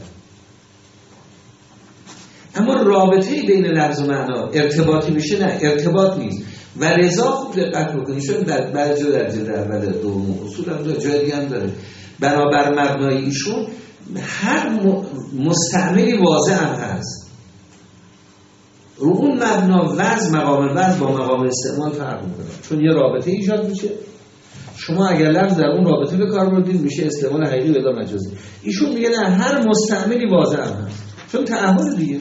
اما رابطه بین لفظ و معنا ارتباطی میشه، نه ارتباط نیست. و رضا خوب دقت بکنید، چون در بعضی جا در جلد اول دوم اصول هم داره، جای دیگه هم داره. بنابر مبنای ایشون هر مستعملی واضح هم هست. رو اون مبنا وضع مقام وضع با مقام استعمال فرق میکنه، چون یه رابطه ایجاد میشه. شما اگر لفظ در اون رابطه به کار بردید میشه استعمال حقیقی یا مجازی. ایشون میگه نه، هر مستعملی واضح هم هست، چون تعهد دیگه.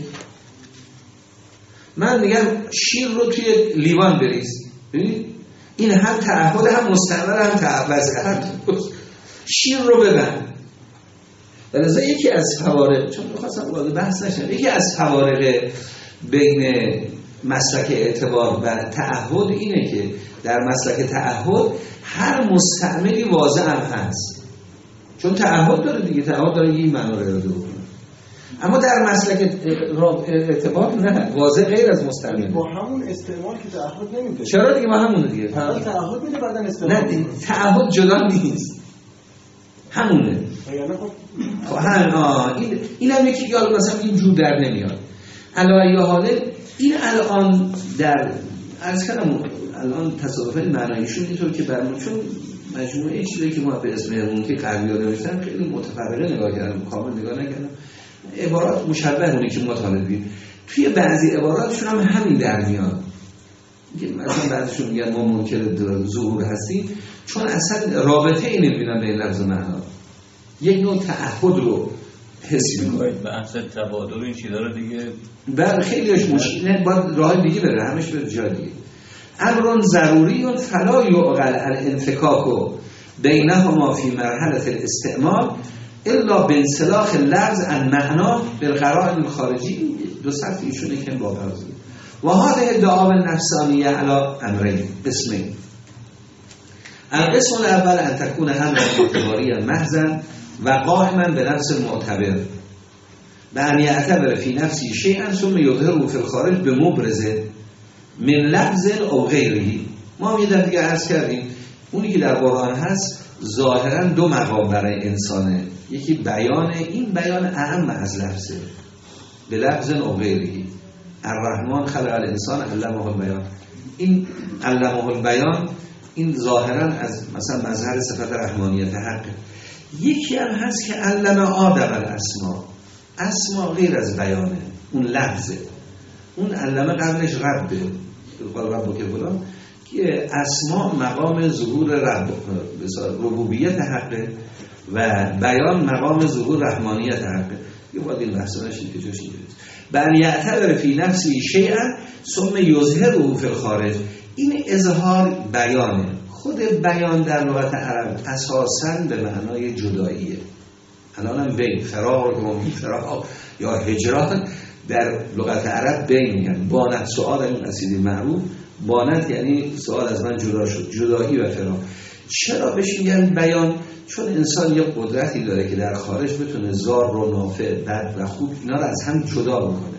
من میگم شیر رو توی لیوان بریز، ببین این هم تعهد، هم مستعمل، هم تعهد، هم شیر رو ببند. لذا یکی از فوارق، چون میخواستم وارد بحث نشم، یکی از فوارق بین مسلک اعتبار و تعهد اینه که در مسلک تعهد هر مستعملی واضح هم هست. چون تعهد داره دیگه، تعهد داره این معنا رو اراده بکنه. اما در مسلک اعتبار نه، واضح غیر از مستعمل با همون استعمال که تعهد نمیده. چرا دیگه؟ با همونه دیگه. تعهد تعهد میده بعدن استعمال. نه تعهد جدا نیست، همونه. یعنی خب هم آه این اینم یکی که مثلا این جور در نمیاد. علاوه بر حاله این الان در عرض کردم الان تصادفاً معنایشون اینطور که برمون چون مجموعه چیزی که ما به اسم اون که قلبی ها نوشتن خیلی متفرقه نگاه کردم، کامل نگاه نکردم. عبارات مشابه اونه که مطالبی توی بعضی عباراتشون هم همین در میاد. مثلا بعضیشون میگن ما منکر ظهور هستیم چون اصلا رابطه ای نمیبینن بین لفظ و معنا، یک نوع تعهد رو حس میکنن. بحث تبادل این چیزا رو دیگه بر خیلیش مشکل باید راه دیگه بره، همش به جای دیگه. امر ضروری و فلا یعقل الانفکاک بینهما فی مرحله الاستعمال الا بانسلاخ اللفظ عن معنا بالقرائن الخارجی. دو سطح ایشونه که با فرض و هذه الدعاوى النفسانیه علی امرین قسمین. القسم الاول ان تكون امرا اعتباریا محضا و قائما بنفس المعتبر بأن يعتبر في نفسه شيئا ثم يظهره في الخارج بمبرز من لفظ او غیره. ما هم یه دفعه دیگه عرض کردیم اونی که در قرآن هست ظاهرا دو مقام برای انسانه، یکی بیانه، این بیان اهم از لفظه، به لفظ او غیره. الرحمن خلق الانسان علمه البیان، این علمه البیان این ظاهرا از مثلا مظهر صفت رحمانیت حق. یکی هم هست که علم آدم الاسما، اسما غیر از بیانه، اون لفظه، اون علمه قبلش ربه، قال رب که بلا که اسما مقام ظهور رب ربوبیت حقه و بیان مقام ظهور رحمانیت حقه. یه باید این بحثا نشید که جاش اینجوریه. بل یعتبر فی نفسی شیئا ثم یظهره فی الخارج، این اظهار بیانه. خود بیان در لغت عرب اساساً به معنای جداییه. الان هم بین فراق و فراق یا هجران در لغت عرب بین میگن. بانت سؤال این قصیده معروف، بانت یعنی سؤال از من جدا شد، جدایی و فراق. چرا بهش میگن بیان؟ چون انسان یه قدرتی داره که در خارج بتونه زار رو نافع، بد و خوب اینا رو از هم جدا بکنه.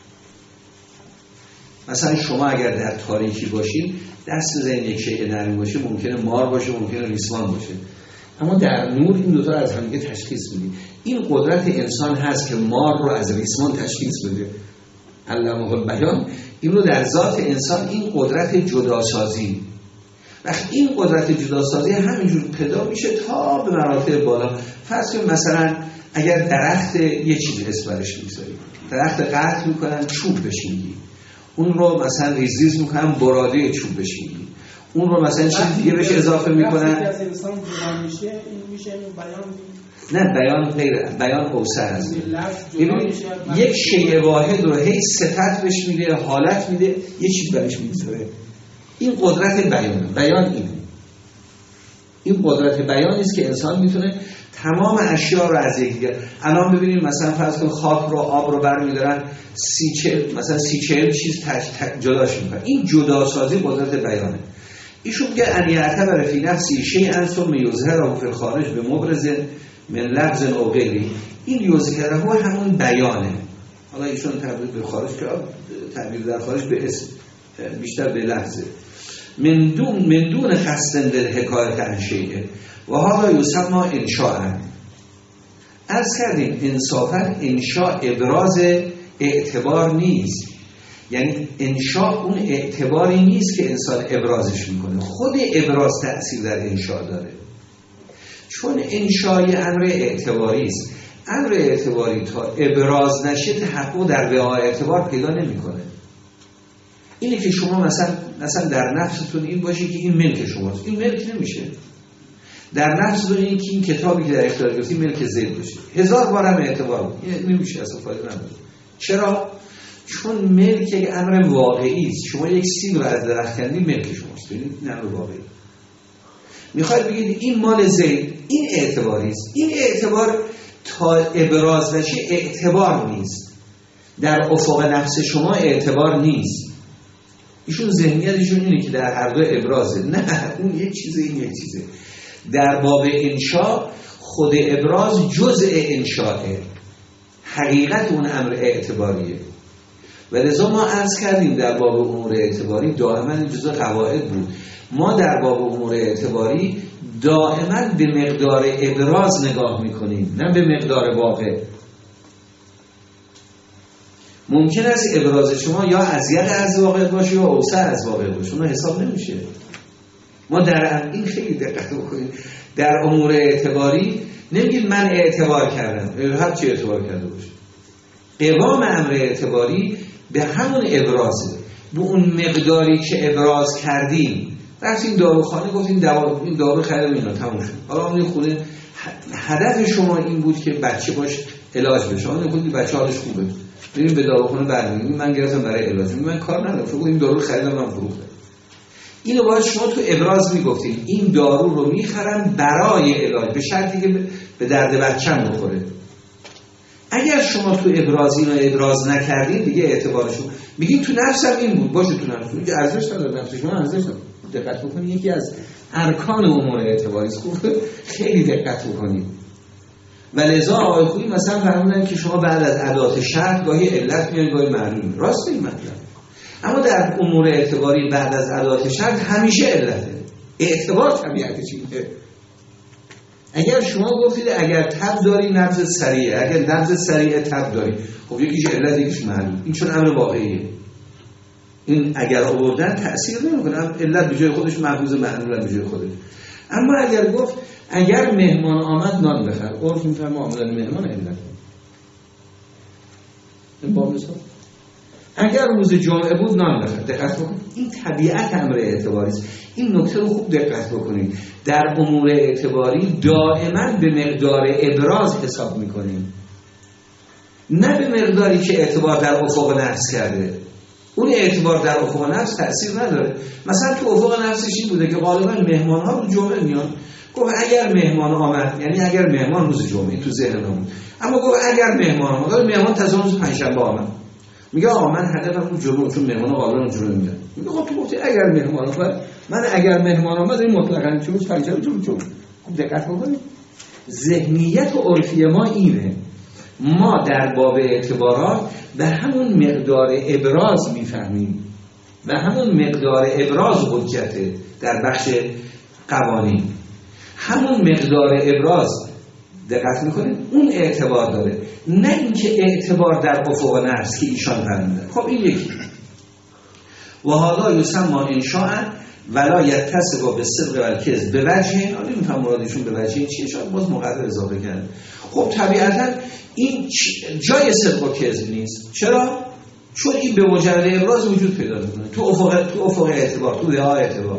مثلا شما اگر در تاریکی باشید دست بزنید یک شیء نرم باشه، ممکنه مار باشه، ممکنه ریسمان باشه، اما در نور این دوتا از هم دیگه تشخیص میدید. این قدرت انسان هست که مار رو از ریسمان تشخیص بده. علمه البیان این رو در ذات انسان، این قدرت جداسازی. وقتی این قدرت جداسازی همینجور پیدا میشه تا به مراتب بالا. فرض کنید مثلا اگر درخت یه چیزی اسمش میذارید، درخت قطع میکنن چوب بشینی، اون رو مثلا ریزیز میکنن براده چوب بشینی، اون رو مثلا چیز دیگه بهش اضافه میکنن. وقتی از انسان جدا میشه این میشه بیان. نه بیان غیر، بیان اوسع است. یک شیء واحد رو هی صفت بهش میده، حالت میده، یه چیز برش میذاره. این قدرت بیان. بیان اینه. این قدرت بیانی است که انسان میتونه تمام اشیاء رو از یکدیگر. الان ببینید مثلا فرض کن خاک رو آب رو برمی‌دارن، سی چهل مثلا سی چهل چیز تک تک جداش میکنن. این جداسازی قدرت بیانه. ایشون میگه ان یعتبر فی نفسی شیئا ثم یظهره فی الخارج به مبرز من لفظ او غیره. این یظهره همون بیانه. حالا ایشون تعبیر به خارج کرد، تعبیر در خارج به اسم، بیشتر به لفظه. من دون من دون خستن در حکایت عن شیء و هذا یسمى انشاء. عرض کردیم انصافا انشاء ابراز اعتبار نیست. یعنی انشاء اون اعتباری نیست که انسان ابرازش میکنه، خود ابراز تأثیر در انشاء داره. چون انشاء امر اعتباری است، امر اعتباری تا ابراز نشه تحقق در وعای اعتبار پیدا نمیکنه. اینه که شما مثلا مثلا در نفستون این باشه که این ملک شماست، این ملک نمیشه. در نفستون این که این کتابی که در اختیار گرفتی ملک زید باشه، هزار بارم اعتبار بود، این نمیشه، اصلا فایده نداره. چرا؟ چون ملک یک امر واقعی است. شما یک سیب رو از درخت کندی ملک شماست، این امر واقعی. میخواید بگید این مال زید، این اعتباری است. این اعتبار تا ابراز نشه اعتبار نیست، در افق نفس شما اعتبار نیست. ایشون ذهنیتشون اینه که در هر دو ابرازه. نه، اون یک چیزه، این یک چیزه. در باب انشاء خود ابراز جزء انشاءه، حقیقت اون امر اعتباریه. و لذا ما عرض کردیم در باب امور اعتباری دائما جزء قواعد بود، ما در باب امور اعتباری دائما به مقدار ابراز نگاه میکنیم، نه به مقدار واقع. ممکن است ابراز شما یا اضیق از واقع باشه یا اوسع از واقع باشه، اون حساب نمیشه. ما در این خیلی دقت بکنید، در امور اعتباری نمیگید من اعتبار کردم، هر چی اعتبار کرده باشه. قوام امر اعتباری به همون ابرازه، به اون مقداری که ابراز کردیم. رفتیم داروخانه گفتیم دوا این دارو خریدم اینا تموم شد. حالا اون خونه هدف شما این بود که بچه باش علاج بشه، اون گفتید بچه حالش خوبه، بریم به داروخانه برمیگردیم، من گرفتم برای علاج، من کار ندارم، شما این دارو خریدم من فروختم. اینو باید شما تو ابراز میگفتید این دارو رو میخرم برای علاج، به شرطی که به درد بچه‌م بخوره. اگر شما تو ابراز اینو ابراز نکردید دیگه اعتبارشون میگین تو نفسم این بود، باشه تو نفسم میگه ارزش نداره، نفس شما ارزش نداره. دقت بکنید یکی از ارکان امور اعتباری است، خیلی دقت بکنید. و لذا آقای خویی مثلا فرمودن که شما بعد از ادات شرط گاهی علت میاد گاهی معلوم، راست این مطلب. اما در امور اعتباری بعد از ادات شرط همیشه علته. اعتبار طبیعت چیه؟ اگر شما گفتید اگر تب داری نبض سریعه، اگر نبض سریعه تب داری، خب یکیش علت یکیش معلوم، این چون امر واقعیه. این اگر آوردن تأثیر نمیکنه، علت به جای خودش محفوظ، معلول به جای خودش. اما اگر گفت اگر مهمان آمد نان بخر، عرف میفهمه آمدن مهمان علت. این با مثال اگر روز جمعه بود نان بخر، دقت بکنید، این طبیعت امر اعتباری است. این نکته رو خوب دقت بکنید. در امور اعتباری دائما به مقدار ابراز حساب میکنیم، نه به مقداری که اعتبار در افق نفس کرده. اون اعتبار در افق نفس تأثیر نداره. مثلا تو افق نفسش این بوده که غالبا مهمان ها روز جمعه میان، گفت اگر مهمان آمد، یعنی اگر مهمان روز جمعه تو ذهن همون، اما گفت اگر مهمان آمد، مهمان تازه روز پنجشنبه آمد، میگه آقا من هدفم اون جمعه، چون مهمان غالبا اون جمعه میاد. میگه خب تو گفتی اگر مهمان آمد، من اگر مهمان آمد این مطلقاً چون پنجشنبه تو جمعه. خب دقت بکنید، ذهنیت و عرفی ما اینه. ما در باب اعتبارات به همون مقدار ابراز میفهمیم و همون مقدار ابراز حجته. در بخش قوانین همون مقدار ابراز دقت میکنید اون اعتبار داره، نه اینکه اعتبار در افق نفس که ایشان فرمودن. خب این یکی. و حالا یسمى انشاء ولا یتصف بالصدق والکذب به وجه، حالا نمی‌فهم مرادشون به وجه چیه، شاید باز مقدر اضافه کردن. خب طبیعتا این جای صدق و کذب نیست. چرا؟ چون این به مجرد ابراز وجود پیدا میکنه تو افق تو افق اعتبار، تو وعاء اعتبار.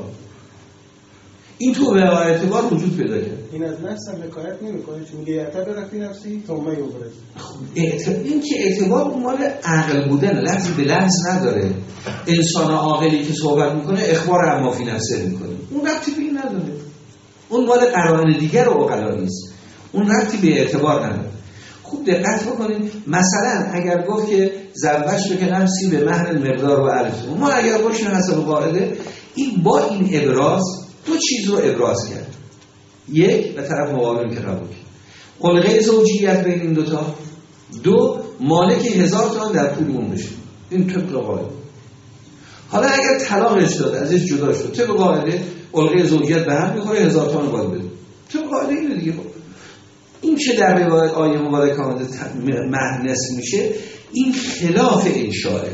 این تو وعاء اعتبار وجود پیدا کرد. این از نفس هم حکایت نمی‌کنه، چون میگه اعتبار فی نفسی ثم یبرز. این که اعتبار مال عقل بودن، لفظی به لفظ نداره. انسان عاقلی که صحبت میکنه اخبار عما فی نفسه میکنه، اون ربطی به این نداره. اون مال قرائن دیگر و عقلا نیست، اون ربطی به اعتبار نداره. خوب دقت بکنید. مثلا اگر گفت که زوجت که نفسی به مهر مقدار و الف، ما اگر باشیم حسب قاعده این با این ابراز دو چیز رو ابراز کرد. یک، به طرف مقابل که قبول کرد خلقه زوجیت بین این دوتا. دو، مالک هزار تومان در پول اون بشه. این طبق قاعده. حالا اگر طلاقش داد، ازش جدا شد، طبق قاعده خلقه زوجیت به هم میخوره، هزار تومان باید بده. طبق قاعده اینه دیگه. این که در روایت آیه مبارکه آمده مهر نصف میشه، این خلاف انشاءه.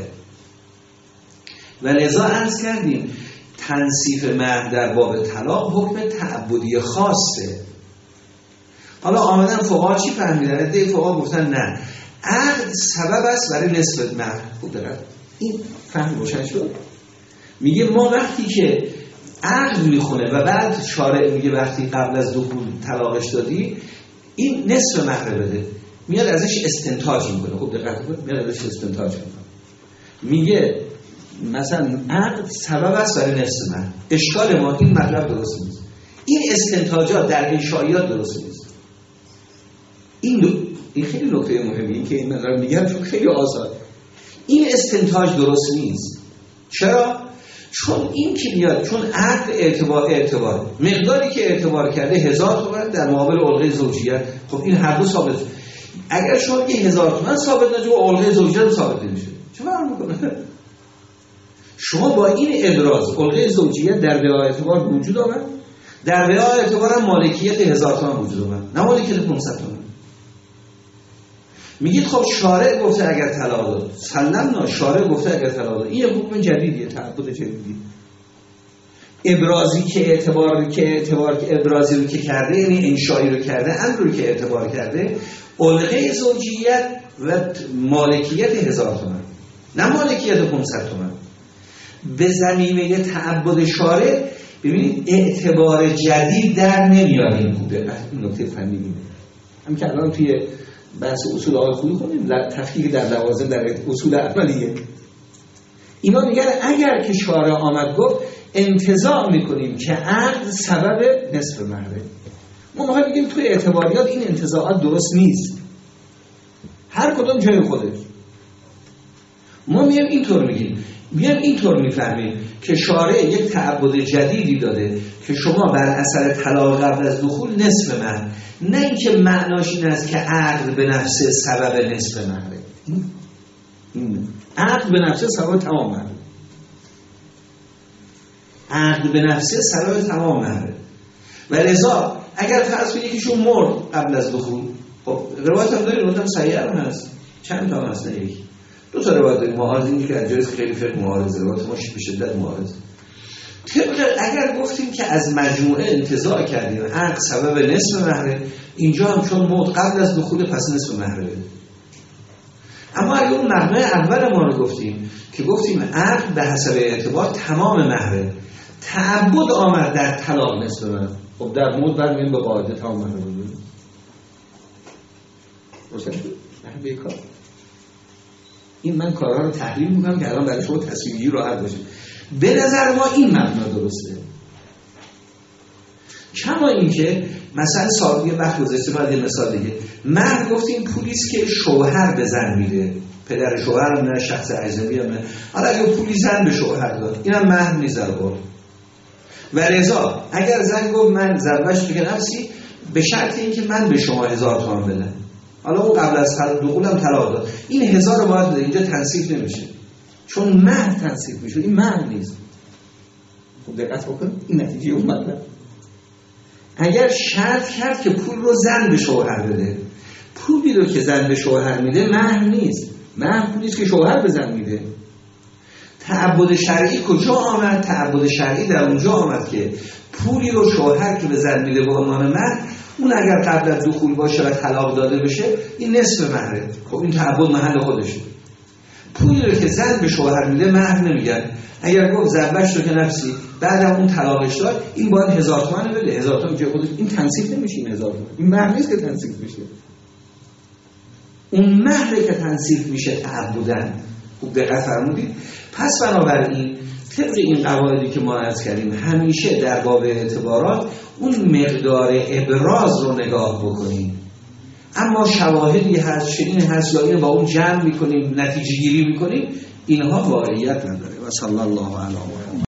و لذا عرض کردیم تنصیف مهر در باب طلاق حکم تعبدی خاصه. حالا آمدن فقها چی فهمیدن؟ عده فقها گفتن نه، عقد سبب است برای نصف مهر. خوب دقت، این فهم روشن شد. میگه ما وقتی که عقد میخونه و بعد شارع میگه وقتی قبل از دخول طلاقش دادی، این نصف مهر بده، میاد ازش استنتاج میکنه. خوب دقت کنید، میاد ازش استنتاج میکنه. میگه مثلا عقد سبب است برای نصف مهر. اشکال ما این مطلب درست نیست. این استنتاجات در انشائیات درست نیست. این این خیلی نکته مهمه، این که این من دارم میگم چون خیلی آسان. این استنتاج درست نیست. چرا؟ چون این که میاد، چون عقد اعتبار اعتبار مقداری که اعتبار کرده هزار تومان در مقابل علقه زوجیت، خب این هر دو ثابت. اگر شما یه هزار تومان ثابت نشه و علقه زوجیت ثابت نمیشه، چه فرق میکنه؟ شما با این ابراز علقه زوجیت در بهای اعتبار وجود آمد، در بهای اعتبار هم مالکیت هزار تومان وجود آمد، نه مالکیت پانصد تومان. میگید خب شارع گفته اگر طلاق داد، سلمنا شارع گفته اگر طلاق داد، این حکم جدیدیه، تعبد جدیدی. ابرازی که اعتبار که اعتبار که ابرازی رو که کرده، یعنی انشایی رو کرده، امر رو که اعتبار کرده، علقه زوجیت و مالکیت هزار تومان، نه مالکیت پانصد تومان. به زمینه تعبد شارع ببینید اعتبار جدید در نمیاریم. خوبه این نکته فنی هم که الان توی بحث اصول آقای خویی خونیم، تفکیک در لوازم در اصول اولیه، اینا میگن اگر که شارع آمد گفت انتزاع میکنیم که عقد سبب نصف مهره، ما میخوایم بگیم توی اعتباریات این انتزاعات درست نیست، هر کدوم جای خودش. ما میگیم اینطور میگیم میگیم اینطور میفهمیم که شارع یک تعبد جدیدی داده که شما بر اثر طلاق قبل از دخول نصف مهر، نه اینکه معناش این است که عقد به نفسه سبب نصف مهره. عقد به نفسه سبب تمام مهره، عقد به نفسه سبب تمام مهره. و لذا اگر فرض کنید یکیشون مرد قبل از دخول، خب روایت هم داریم، روایت هم صحیح هم هست، چند تا هست، نه یکی دو تا روایت داریم. معارض این که از جایز خیلی فقه معارض، روایت ما به شدت معارض. طبق اگر گفتیم که از مجموعه انتزاع کردیم عقد سبب نصف مهره، اینجا هم چون موت قبل از دخول پس نصف مهره بده. اما اگر اون مبنای اول ما رو گفتیم که گفتیم عقد به حسب اعتبار تمام مهره، تعبد آمد در طلاق نصف مهره، خب در موت برمیم به قاعده تمام مهره بده. روشن شد؟ نه بیکار. این من کارها رو تحلیل میکنم که الان برای شما تصویری راحت باشه. به نظر ما این مبنا درسته. کما این که مثلا سابقه وقت گذشته بعد یه مثال دیگه، مرد گفتیم پولیس که شوهر به زن میده، پدر شوهر هم نه، شخص اجنبی هم نه، حالا اگه پولی زن به شوهر داد اینم مهر میذاره بود. و رضا اگر زن گفت من زوجت که نفسی به شرط اینکه من به شما هزار تومان بدم، حالا اون قبل از دخولم طلاق داد، این هزار رو باید بده، اینجا تنصیف نمیشه چون مهر تنصیف میشه، این مهر نیست. خب دقت بکن این نتیجه اون مطلب. اگر شرط کرد که پول رو زن به شوهر بده، پولی رو که زن به شوهر میده مهر نیست، مهر پولیست که شوهر به زن میده. تعبد شرعی کجا آمد؟ تعبد شرعی در اونجا آمد که پولی رو شوهر که به زن میده به عنوان مهر، اون اگر قبل از دخول باشه و طلاق داده بشه این نصف مهره. خب این تعبد محل خودشه. پولی رو که زن به شوهر میده مهر نمیگن. اگر گفت زوجت رو که نفسی بعدم اون طلاقش داد، این باید هزار تومان بده، هزار تومان جای خودش، این تنصیف نمیشه. این هزار تومان این مهر نیست که تنصیف میشه، اون مهره که تنصیف میشه تعبدن. خوب دقت فرمودید. پس بنابراین طبق این قواعدی که ما عرض کردیم همیشه در باب اعتبارات اون مقدار ابراز رو نگاه بکنیم. اما شواهدی هست، شنین هست یا اینو با اون جمع میکنیم، نتیجه گیری میکنیم، اینها واقعیت نداره. و صلی الله علیه و